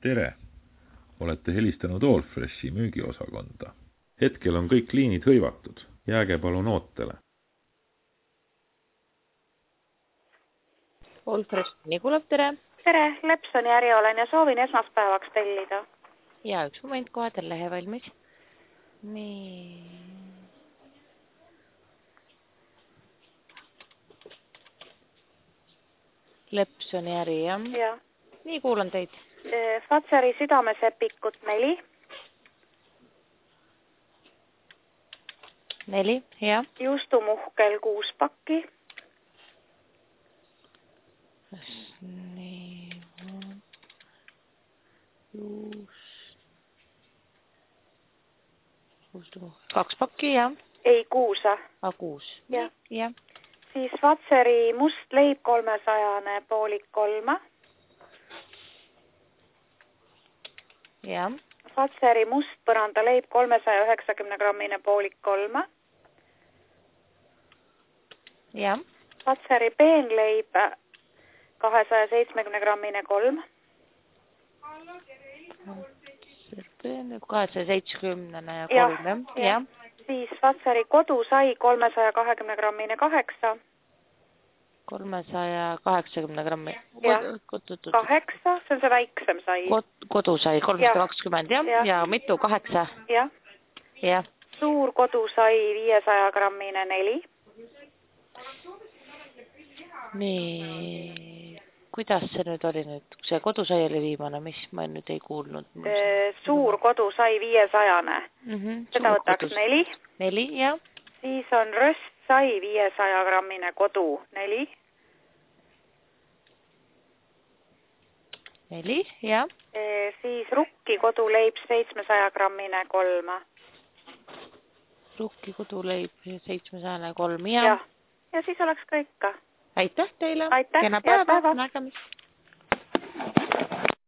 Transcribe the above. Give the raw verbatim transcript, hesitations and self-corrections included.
Tere! Olete helistanud Allfreshi müügiosakonda. Hetkel on kõik liinid hõivatud. Jääge palun ootele. Allfresh, nii kuulab, tere. Tere, Lepsoni äri olen ja soovin esmaspäevaks tellida. Ja üks moment, kohe teil lehe valmis. Nii. Lepsoni äri, jah? Ja. Nii kuulan teid. Fatseri südamesepikut neli. Neli, jah. Juustumuhkel kuus pakki. Nii. Juust. Juustumuhkel. Kaks pakki, jah. Ei, kuusa. A, kuus. Ja. Ja. Siis Fatseri must leib kolmesajane poolik kolma. Ja. Fatseri must põranda leib kolmesaja üheksakümne grammine poolik kolma. Ja. Fatseri peenleib kahesaja seitsmekümne grammine kolm. kahesaja seitsmekümne ja kolm, jah. Ja. Siis Fatseri kodusai kolmesaja kahekümne grammine kaheksa. kolmesaja kaheksakümne grammi. Kaheksa, see on see väiksem sai. Kodusai kolmsada kakskümmend, jah? Ja. Ja mitu? Kaheksa? Jah. Ja. Suur kodusai viiesaja grammine neli. Nii, kuidas see nüüd oli nüüd? See kodusai oli viimane, mis ma nüüd ei kuulnud. Suur kodusai viiesajane. Mm -hmm. Seda võtaks kodus. Neli. Neli, jah. Siis on röstsai viiesaja grammine kodu neli. Neli, jah. E, siis rukki koduleib seitsmesaja grammine kolma. Rukki koduleib seitsmesaja kolm, jah. Ja. Ja siis oleks kõik ka. Aitäh teile. Aitäh. Kena päeva. Nägemist.